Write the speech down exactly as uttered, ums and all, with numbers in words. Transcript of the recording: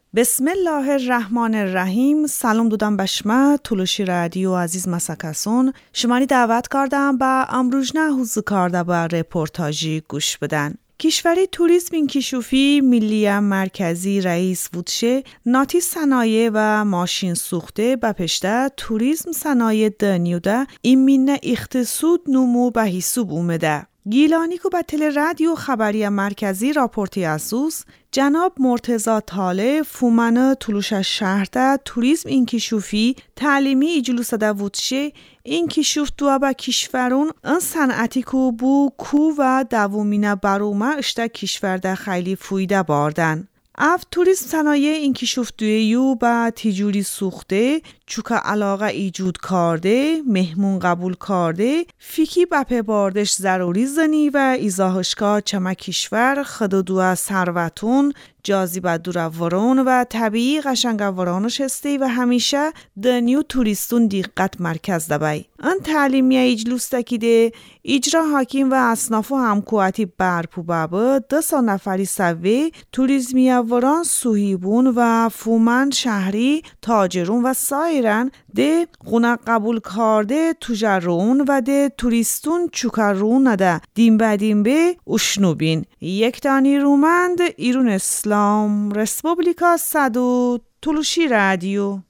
بسم الله الرحمن الرحیم. سلام دودم بشمه تولوشی رادیو عزیز مسکسون شماری دعوت کردم با امروزنه حوزه کرده با رپورتاجی گوش بدن. کشوری توریسم این کشوفی ملی مرکزی رئیس بودشه ناتی صنایع و ماشین سوخته به پشته توریسم صنایع دنیوده این مینه اقتصاد نمو به حساب اومده. گیلانی که به تل رادیو خبری مرکزی راپورتی اسوس جناب مرتضی طالع فومنه تولوش شهرده توریسم این کشوفی تعلیمی ایجلوس ده وودشه این کشوف دوا با کشورون ان صنعتی که بو کو و دوامینه برومه اشته کشورده خیلی فویده باردن. اف توریسم صنایع این کشوف دویو با تجوری سوخته چوکا علاقه ایجود کرده مهمون قبول کرده فیکی بپه باردش ضروری زنی و ایزاهشکا چما کشور خدودو ثروتون جاذبه دور ورون و طبیعی قشنگ ورانش هستی و همیشه دنیو توریستون دقت مرکز دبای. ان تعلیمی ایجلوس تکیده اجرا حاکم و اصناف و همکواتی برپو بابه دسا نفری سوی توریزمی وران سوهیبون و فومن شهری تاجرون و سایرن ده قونه قبول کرده تجارون و ده توریستون چوکرون نده دیم به دیم به اشنوبین. یک تانی رومند ایرون اسلام رسپوبلیکا صدو تولوشی رادیو.